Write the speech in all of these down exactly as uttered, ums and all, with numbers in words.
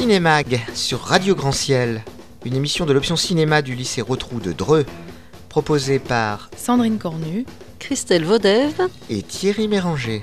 Cinémag sur Radio Grand Ciel, une émission de l'option cinéma du lycée Rotrou de Dreux, proposée par Sandrine Cornu, Christelle Vaudève et Thierry Méranger.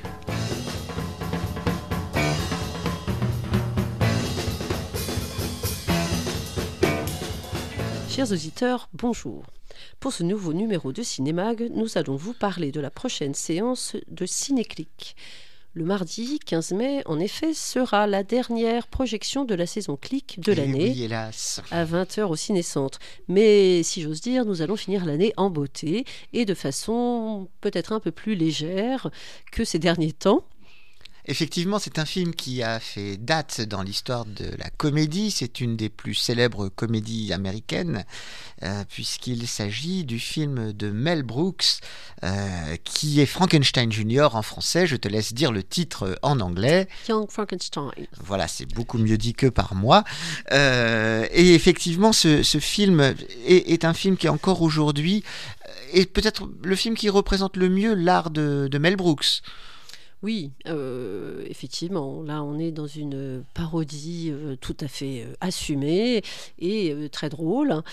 Chers auditeurs, bonjour. Pour ce nouveau numéro de Cinémag, nous allons vous parler de la prochaine séance de Cinéclick. Le mardi quinze mai, en effet, sera la dernière projection de la saison Click de l'année, oui, hélas. à vingt heures au Ciné-Centre. Mais si j'ose dire, nous allons finir l'année en beauté et de façon peut-être un peu plus légère que ces derniers temps. Effectivement, c'est un film qui a fait date dans l'histoire de la comédie. C'est une des plus célèbres comédies américaines, euh, puisqu'il s'agit du film de Mel Brooks, euh, qui est Frankenstein Junior en français. Je te laisse dire le titre en anglais. Young Frankenstein. Voilà, c'est beaucoup mieux dit que par moi. Euh, et effectivement, ce, ce film est, est un film qui, encore aujourd'hui, est peut-être le film qui représente le mieux l'art de, de Mel Brooks. Oui, euh, effectivement, là on est dans une parodie euh, tout à fait euh, assumée et euh, très drôle.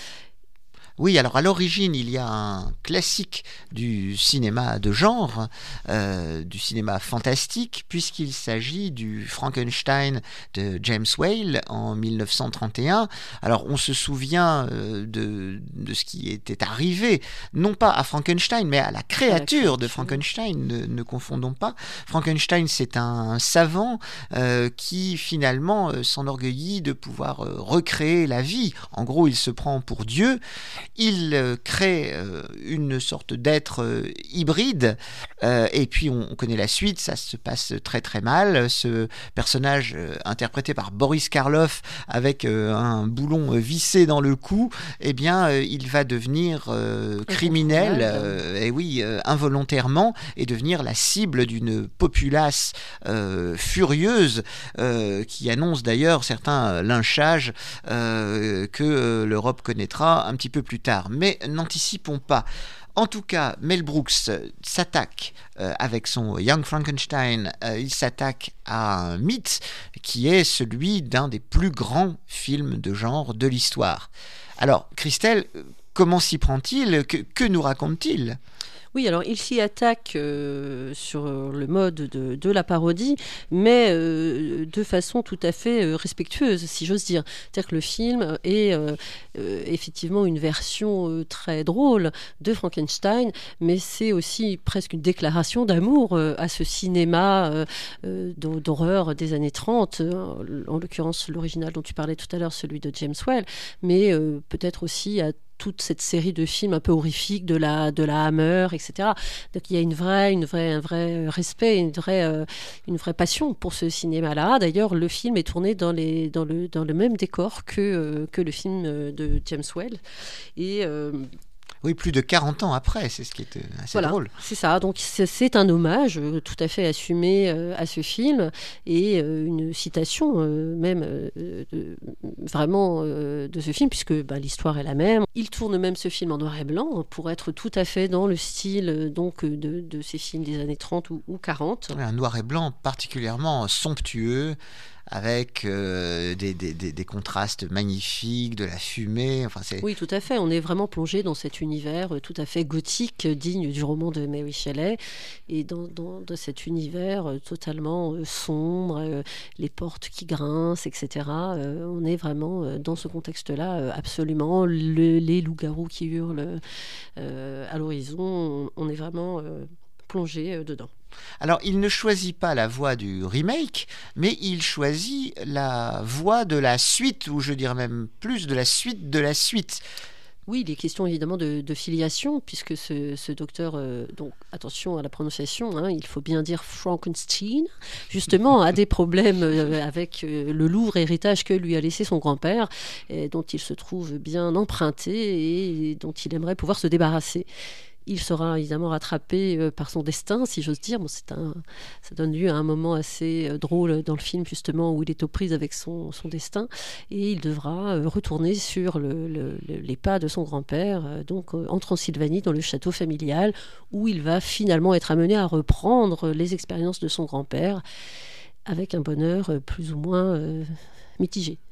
Oui, alors à l'origine, il y a un classique du cinéma de genre, euh, du cinéma fantastique, puisqu'il s'agit du Frankenstein de James Whale en dix-neuf cent trente et un. Alors on se souvient euh, de, de ce qui était arrivé, non pas à Frankenstein, mais à la créature, à la créature. de Frankenstein, ne, ne confondons pas. Frankenstein, c'est un savant euh, qui finalement euh, s'enorgueillit de pouvoir euh, recréer la vie. En gros, il se prend pour Dieu. Il euh, crée euh, une sorte d'être euh, hybride euh, et puis on, on connaît la suite, ça se passe très très mal. Ce personnage euh, interprété par Boris Karloff avec euh, un boulon euh, vissé dans le cou, eh bien euh, il va devenir euh, criminel, euh, et oui, euh, involontairement, et devenir la cible d'une populace euh, furieuse euh, qui annonce d'ailleurs certains lynchages euh, que euh, l'Europe connaîtra un petit peu plus tard. Mais n'anticipons pas. En tout cas, Mel Brooks s'attaque euh, avec son Young Frankenstein, euh, il s'attaque à un mythe qui est celui d'un des plus grands films de genre de l'histoire. Alors, Christelle, comment s'y prend-il ? Que, que nous raconte-t-il ? Oui, alors il s'y attaque euh, sur le mode de, de la parodie, mais euh, de façon tout à fait euh, respectueuse, si j'ose dire. C'est-à-dire que le film est euh, euh, effectivement une version euh, très drôle de Frankenstein, mais c'est aussi presque une déclaration d'amour euh, à ce cinéma euh, euh, d'horreur des années trente, euh, en l'occurrence l'original dont tu parlais tout à l'heure, celui de James Whale, mais euh, peut-être aussi à toute cette série de films un peu horrifiques de la, de la Hammer, et cetera. Donc il y a une vraie, une vraie, un vrai respect, une vraie, euh, une vraie passion pour ce cinéma-là. D'ailleurs, le film est tourné dans, les, dans, le, dans le même décor que, euh, que le film de James Whale. Et... Euh, Oui, plus de quarante ans après, c'est ce qui est assez voilà, drôle. C'est ça, donc c'est, c'est un hommage tout à fait assumé euh, à ce film et euh, une citation euh, même euh, de, vraiment euh, de ce film, puisque bah, l'histoire est la même. Il tourne même ce film en noir et blanc pour être tout à fait dans le style euh, donc, de, de ces films des années trente ou, ou quarante. Un noir et blanc particulièrement somptueux, avec euh, des, des, des, des contrastes magnifiques, de la fumée. Enfin, c'est... Oui, tout à fait. On est vraiment plongé dans cet univers tout à fait gothique, digne du roman de Mary Shelley, et dans, dans, dans cet univers totalement euh, sombre, euh, les portes qui grincent, et cetera. Euh, on est vraiment euh, dans ce contexte-là, euh, absolument. Le, les loups-garous qui hurlent euh, à l'horizon, on, on est vraiment euh, plongé euh, dedans. Alors, il ne choisit pas la voie du remake, mais il choisit la voie de la suite, ou je dirais même plus de la suite de la suite. Oui, il est question évidemment de, de filiation, puisque ce, ce docteur, euh, donc attention à la prononciation, hein, il faut bien dire Frankenstein, justement, a des problèmes euh, avec euh, le lourd héritage que lui a laissé son grand-père, et dont il se trouve bien emprunté et dont il aimerait pouvoir se débarrasser. Il sera évidemment rattrapé euh, par son destin, si j'ose dire. Bon, c'est un, ça donne lieu à un moment assez euh, drôle dans le film, justement, où il est aux prises avec son, son destin. Et il devra euh, retourner sur le, le, le, les pas de son grand-père, euh, donc euh, en Transylvanie, dans le château familial, où il va finalement être amené à reprendre les expériences de son grand-père, avec un bonheur euh, plus ou moins euh, mitigé.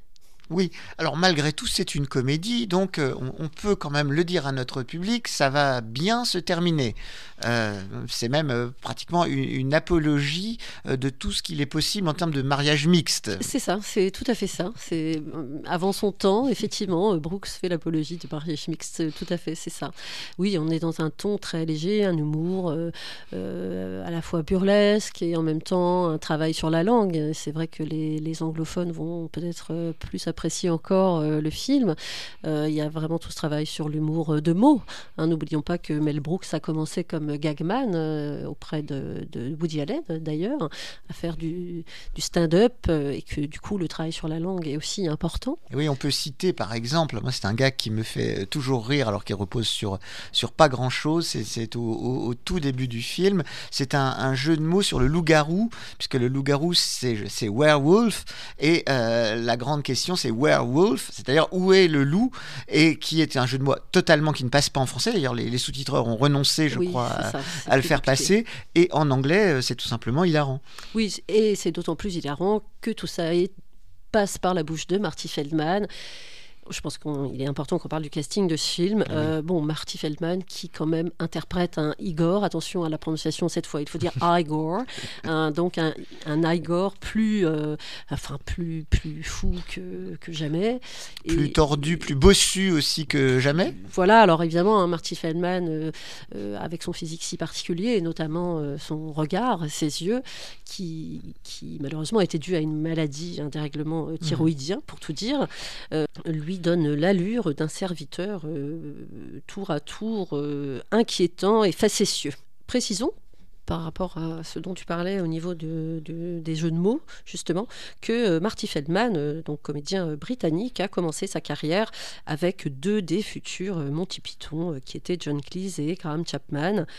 Oui, alors malgré tout, c'est une comédie, donc euh, on, on peut quand même le dire à notre public, ça va bien se terminer. Euh, c'est même euh, pratiquement une, une apologie euh, de tout ce qu'il est possible en termes de mariage mixte. C'est ça, c'est tout à fait ça. C'est euh, avant son temps, effectivement, euh, Brooks fait l'apologie du mariage mixte, euh, tout à fait, c'est ça. Oui, on est dans un ton très léger, un humour euh, euh, à la fois burlesque et en même temps un travail sur la langue. C'est vrai que les, les anglophones vont peut-être euh, plus apprécier encore euh, le film. Euh, Il y a vraiment tout ce travail sur l'humour euh, de mots. Hein, n'oublions pas que Mel Brooks a commencé comme gagman euh, auprès de, de Woody Allen, d'ailleurs, à faire du, du stand-up euh, et que du coup le travail sur la langue est aussi important. Oui, on peut citer par exemple, moi c'est un gars qui me fait toujours rire alors qu'il repose sur, sur pas grand chose, c'est, c'est au, au, au tout début du film, c'est un, un jeu de mots sur le loup-garou, puisque le loup-garou c'est, c'est werewolf, et euh, la grande question c'est werewolf, c'est-à-dire où est le loup, et qui est un jeu de mots totalement qui ne passe pas en français, d'ailleurs les, les sous-titreurs ont renoncé je oui, crois à, ça, à le faire compliqué. passer, et en anglais c'est tout simplement hilarant. Oui, et c'est d'autant plus hilarant que tout ça est passe par la bouche de Marty Feldman. Je pense qu'il est important qu'on parle du casting de ce film. Ah oui. Euh, bon, Marty Feldman qui quand même interprète un Igor. Attention à la prononciation cette fois. Il faut dire Igor. Un, donc un, un Igor plus, euh, enfin plus plus fou que, que jamais. Plus Et, tordu, plus bossu aussi que jamais. Voilà. Alors évidemment, hein, Marty Feldman, euh, euh, avec son physique si particulier et notamment euh, son regard, ses yeux, qui, qui malheureusement était dû à une maladie, un dérèglement euh, thyroïdien, mmh. pour tout dire, euh, lui donne l'allure d'un serviteur euh, tour à tour euh, inquiétant et facétieux. Précisons, par rapport à ce dont tu parlais au niveau de, de, des jeux de mots, justement, que Marty Feldman, euh, donc comédien britannique, a commencé sa carrière avec deux des futurs Monty Python, euh, qui étaient John Cleese et Graham Chapman.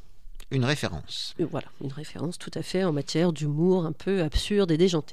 Une référence. Euh, voilà, une référence tout à fait en matière d'humour un peu absurde et déjanté.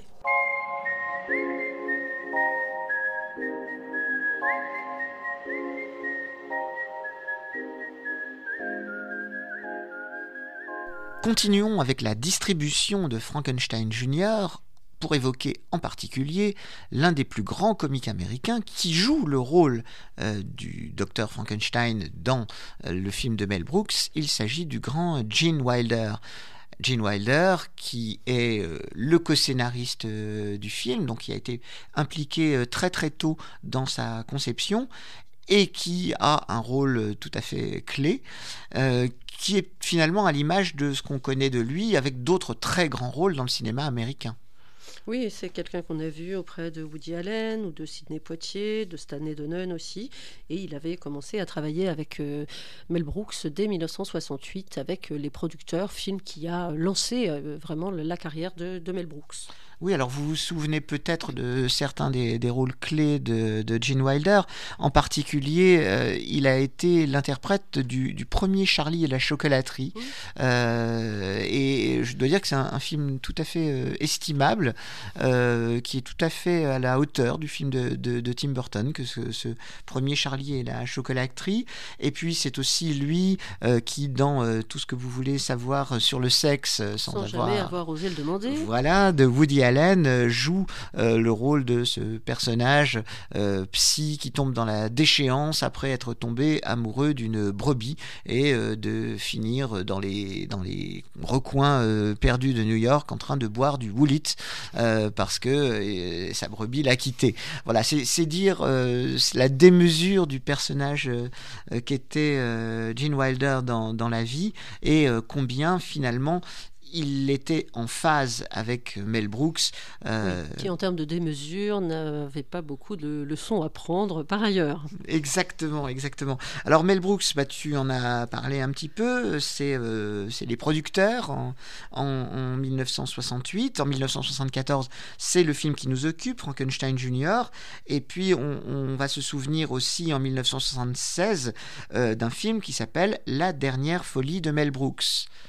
Continuons avec la distribution de Frankenstein Junior pour évoquer en particulier l'un des plus grands comiques américains qui joue le rôle euh, du docteur Frankenstein dans euh, le film de Mel Brooks. Il s'agit du grand Gene Wilder. Gene Wilder, qui est euh, le co-scénariste euh, du film, donc qui a été impliqué euh, très très tôt dans sa conception, et qui a un rôle tout à fait clé, euh, qui est finalement à l'image de ce qu'on connaît de lui, avec d'autres très grands rôles dans le cinéma américain. Oui, c'est quelqu'un qu'on a vu auprès de Woody Allen ou de Sidney Poitier, de Stanley Donen aussi. Et il avait commencé à travailler avec euh, Mel Brooks dès dix-neuf cent soixante-huit avec euh, les producteurs, film qui a lancé euh, vraiment la carrière de, de Mel Brooks. Oui, alors vous vous souvenez peut-être de certains des, des rôles clés de, de Gene Wilder. En particulier, euh, il a été l'interprète du, du premier Charlie et la chocolaterie. Mmh. Euh, et je dois dire que c'est un, un film tout à fait euh, estimable, euh, qui est tout à fait à la hauteur du film de, de, de Tim Burton, que ce, ce premier Charlie et la chocolaterie. Et puis c'est aussi lui euh, qui, dans euh, tout ce que vous voulez savoir sur le sexe, sans, sans avoir, jamais avoir osé le demander. Voilà, de Woody Allen joue euh, le rôle de ce personnage euh, psy qui tombe dans la déchéance après être tombé amoureux d'une brebis et euh, de finir dans les, dans les recoins euh, perdus de New York en train de boire du Woolite euh, parce que euh, sa brebis l'a quitté. Voilà, c'est, c'est dire euh, la démesure du personnage euh, qu'était euh, Gene Wilder dans, dans la vie et euh, combien finalement il était en phase avec Mel Brooks. Euh... Oui, qui, en termes de démesure, n'avait pas beaucoup de leçons à prendre par ailleurs. Exactement, exactement. Alors, Mel Brooks, bah, tu en as parlé un petit peu, c'est, euh, c'est les producteurs en, en, en dix-neuf cent soixante-huit. En dix-neuf cent soixante-quatorze, c'est le film qui nous occupe, Frankenstein Junior. Et puis, on, on va se souvenir aussi, en dix-neuf cent soixante-seize, euh, d'un film qui s'appelle La dernière folie de Mel Brooks.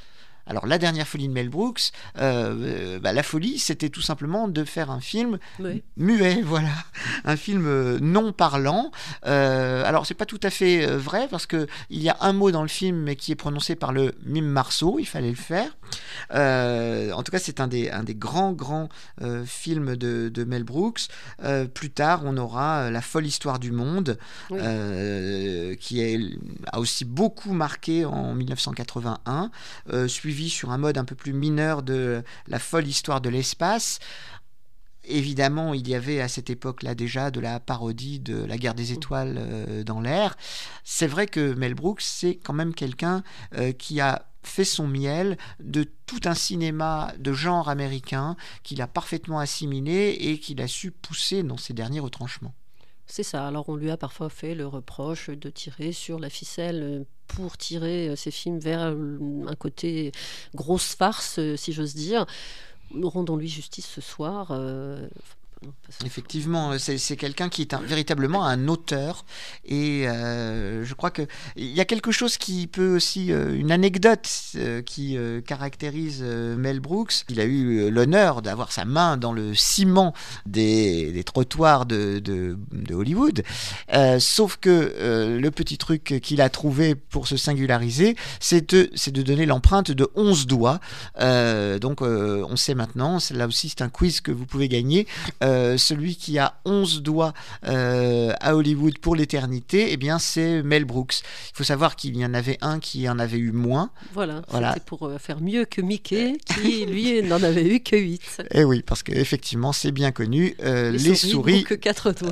Alors la dernière folie de Mel Brooks, euh, bah, la folie, c'était tout simplement de faire un film Oui. muet, voilà, un film non parlant. Euh, alors c'est pas tout à fait vrai parce que il y a un mot dans le film mais qui est prononcé par le mime Marceau, il fallait le faire. Euh, en tout cas, c'est un des, un des grands, grands euh, films de, de Mel Brooks. Euh, plus tard, on aura La folle histoire du monde, oui. euh, qui est, a aussi beaucoup marqué en dix-neuf cent quatre-vingt-un, euh, suivi sur un mode un peu plus mineur de La folle histoire de l'espace. Évidemment, il y avait à cette époque-là déjà de la parodie de La guerre des étoiles euh, dans l'air. C'est vrai que Mel Brooks, c'est quand même quelqu'un euh, qui a fait son miel de tout un cinéma de genre américain qu'il a parfaitement assimilé et qu'il a su pousser dans ses derniers retranchements. C'est ça. Alors on lui a parfois fait le reproche de tirer sur la ficelle pour tirer ses films vers un côté grosse farce, si j'ose dire. Rendons-lui justice ce soir. Euh... Effectivement, c'est, c'est quelqu'un qui est un, véritablement un auteur et euh, je crois qu'il y a quelque chose qui peut aussi, euh, une anecdote euh, qui euh, caractérise euh, Mel Brooks. Il a eu l'honneur d'avoir sa main dans le ciment des, des trottoirs de, de, de Hollywood, euh, sauf que euh, le petit truc qu'il a trouvé pour se singulariser, c'est de, c'est de donner l'empreinte de onze doigts. Euh, donc euh, on sait maintenant, c'est, là aussi c'est un quiz que vous pouvez gagner. Euh, Euh, celui qui a onze doigts euh, à Hollywood pour l'éternité, eh bien c'est Mel Brooks. Il faut savoir qu'il y en avait un qui en avait eu moins. Voilà, voilà. C'était pour euh, faire mieux que Mickey, qui lui n'en avait eu que huit. Et oui, parce qu'effectivement, c'est bien connu, euh, les, les souris... souris n'ont que quatre doigts.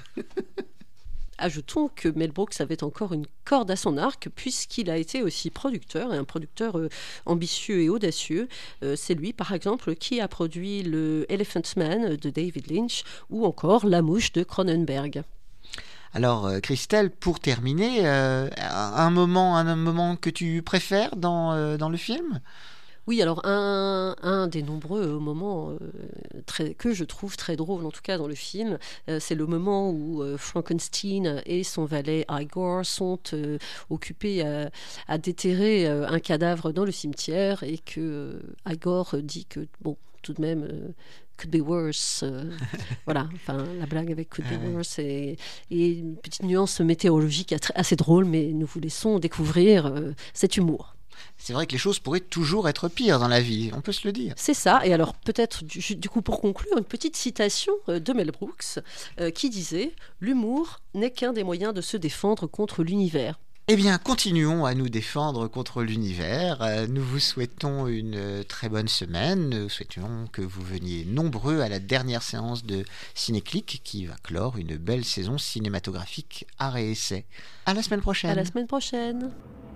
Ajoutons que Mel Brooks avait encore une corde à son arc puisqu'il a été aussi producteur, et un producteur euh, ambitieux et audacieux. Euh, c'est lui, par exemple, qui a produit le Elephant Man de David Lynch ou encore La Mouche de Cronenberg. Alors, euh, Christelle, pour terminer, euh, un, moment, un moment que tu préfères dans, euh, dans le film ? Oui, alors un, un des nombreux moments euh, très, que je trouve très drôle, en tout cas dans le film, euh, c'est le moment où euh, Frankenstein et son valet Igor sont euh, occupés à, à déterrer euh, un cadavre dans le cimetière et que euh, Igor dit que, bon, tout de même... Euh, could be worse, euh, voilà, enfin la blague avec could be worse et, et une petite nuance météorologique assez drôle, mais nous vous laissons découvrir euh, cet humour. C'est vrai que les choses pourraient toujours être pires dans la vie, on peut se le dire. C'est ça, et alors peut-être du, du coup pour conclure, une petite citation de Mel Brooks euh, qui disait « L'humour n'est qu'un des moyens de se défendre contre l'univers ». Eh bien, continuons à nous défendre contre l'univers. Euh, nous vous souhaitons une très bonne semaine. Nous souhaitons que vous veniez nombreux à la dernière séance de Cinéclic qui va clore une belle saison cinématographique art et essai. À la semaine prochaine. À la semaine prochaine.